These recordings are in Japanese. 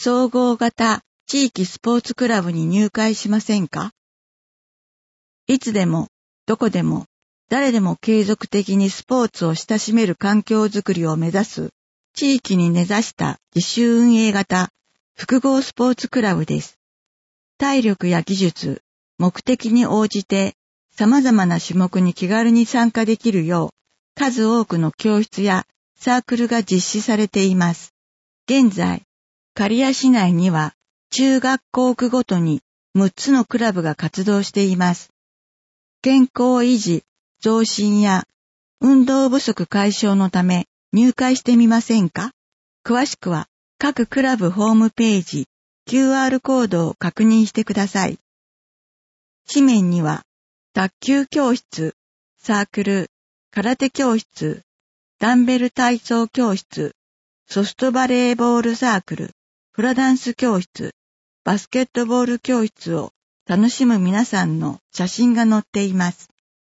総合型地域スポーツクラブに入会しませんか？いつでも、どこでも、誰でも継続的にスポーツを親しめる環境づくりを目指す、地域に根ざした自主運営型複合スポーツクラブです。体力や技術、目的に応じて様々な種目に気軽に参加できるよう、数多くの教室やサークルが実施されています。現在、刈谷市内には中学校区ごとに6つのクラブが活動しています。健康維持、増進や運動不足解消のため入会してみませんか？詳しくは各クラブホームページ、QR コードを確認してください。紙面には卓球教室、サークル、空手教室、ダンベル体操教室、ソフトバレーボールサークル、フラダンス教室、バスケットボール教室を楽しむ皆さんの写真が載っています。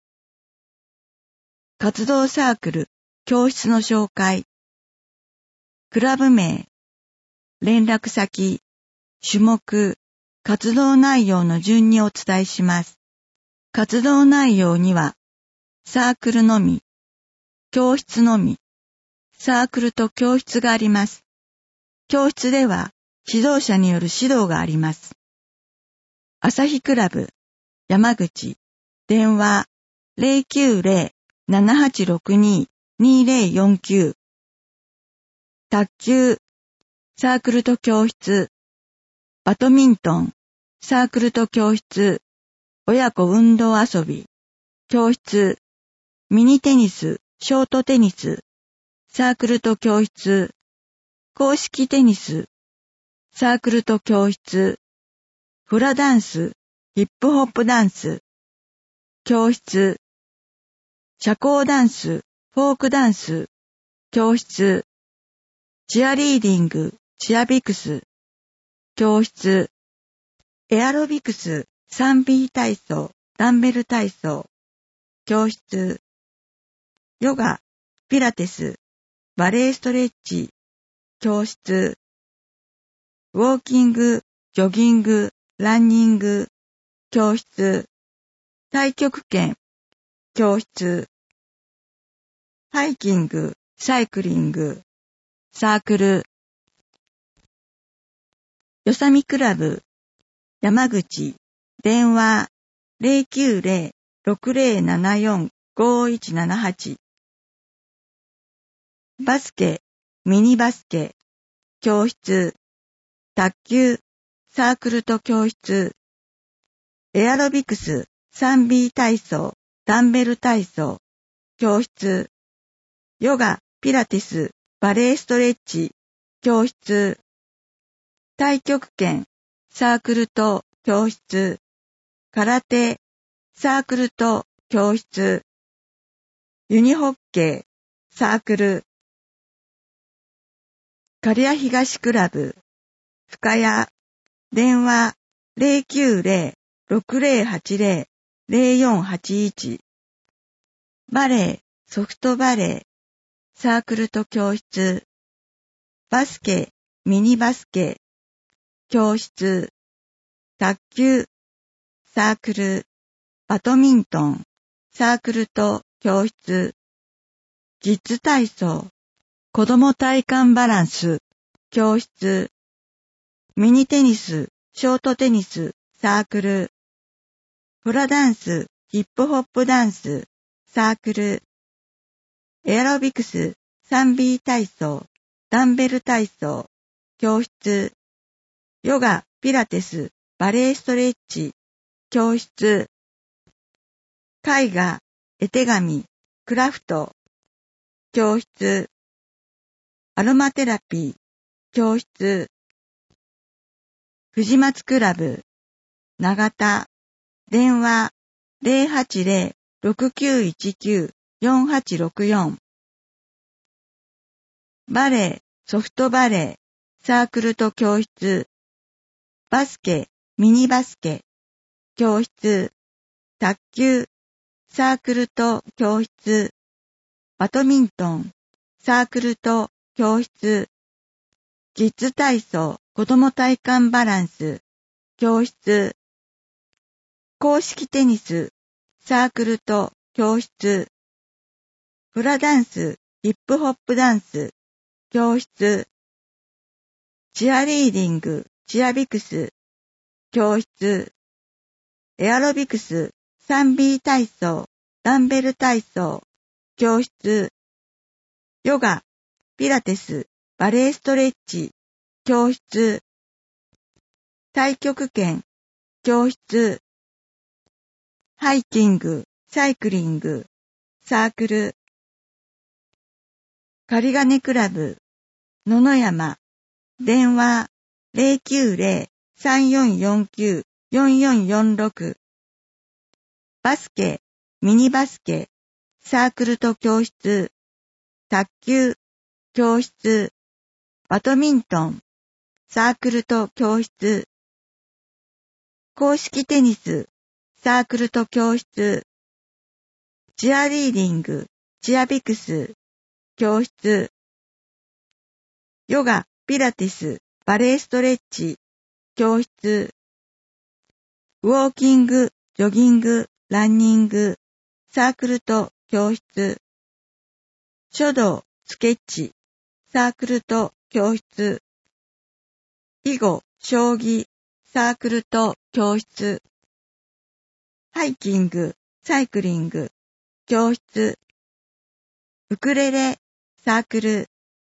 活動サークル、教室の紹介、クラブ名、連絡先、種目、活動内容の順にお伝えします。活動内容には、サークルのみ、教室のみ、サークルと教室があります。教室では指導者による指導があります。朝日クラブ、山口、電話 090-7862-2049 卓球、サークルと教室、バドミントン、サークルと教室、親子運動遊び、教室、ミニテニス、ショートテニス、サークルと教室、公式テニス、サークルと教室、フラダンス、ヒップホップダンス、教室、社交ダンス、フォークダンス、教室、チアリーディング、チアビクス、教室、エアロビクス、3B 体操、ダンベル体操、教室、ヨガ、ピラテス、バレエストレッチ、教室、ウォーキング、ジョギング、ランニング、教室、太極拳、教室、ハイキング、サイクリング、サークル、よさみクラブ、山口、電話090-6074-5178バスケ、ミニバスケ、教室、卓球、サークルと教室、エアロビクス、3B 体操、ダンベル体操、教室、ヨガ、ピラティス、バレエストレッチ、教室、太極拳、サークルと教室、空手、サークルと教室、ユニホッケー、サークル、刈谷東クラブ、深谷、電話090-6080-0481バレエ、ソフトバレー、サークルと教室、バスケ、ミニバスケ、教室、卓球、サークル、バドミントン、サークルと教室、キッズ体操、子供体幹バランス、教室、ミニテニス、ショートテニス、サークル、フラダンス、ヒップホップダンス、サークル、エアロビクス、3B 体操、ダンベル体操、教室、ヨガ、ピラティス、バレエストレッチ、教室、絵画、絵手紙、クラフト、教室、アロマテラピー、教室、藤松クラブ、長田、電話080-6919-4864バレエ、ソフトバレー、サークルと教室、バスケ、ミニバスケ、教室、卓球、サークルと教室、バドミントン、サークルと教室、キッズ体操、 子供体幹バランス、教室。公式テニス、サークルと教室。フラダンス、ヒップホップダンス、教室。チアリーディング、チアビクス、教室。エアロビクス、3B 体操、ダンベル体操、教室。ヨガ、ピラテス、バレエストレッチ、教室。太極拳、教室。ハイキング、サイクリング、サークル。仮金クラブ、野々山、電話、090-3449-4446。バスケ、ミニバスケ、サークルと教室。卓球、教室。バドミントン、サークルと教室。公式テニス、サークルと教室。チアリーディング、チアビクス、教室。ヨガ、ピラティス、バレエストレッチ、教室。ウォーキング、ジョギング、ランニング、サークルと教室。書道、スケッチ、サークルと教室。囲碁、将棋、サークルと教室。ハイキング、サイクリング、教室。ウクレレ、サークル。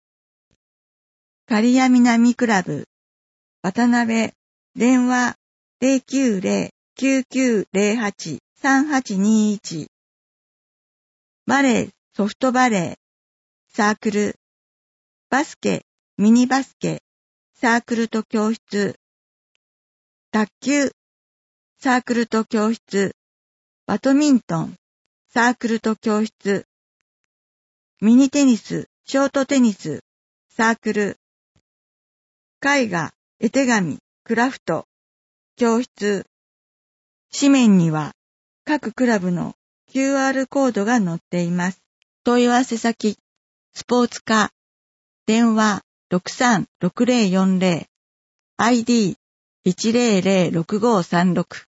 刈谷南クラブ、渡辺、電話、090-9908-3821。バレー、ソフトバレー、サークル。バスケ、ミニバスケ、サークルと教室。卓球、サークルと教室。バドミントン、サークルと教室。ミニテニス、ショートテニス、サークル。絵画、絵手紙、クラフト、教室。紙面には各クラブの QR コードが載っています。問い合わせ先、スポーツ課、電話 636040、ID1006536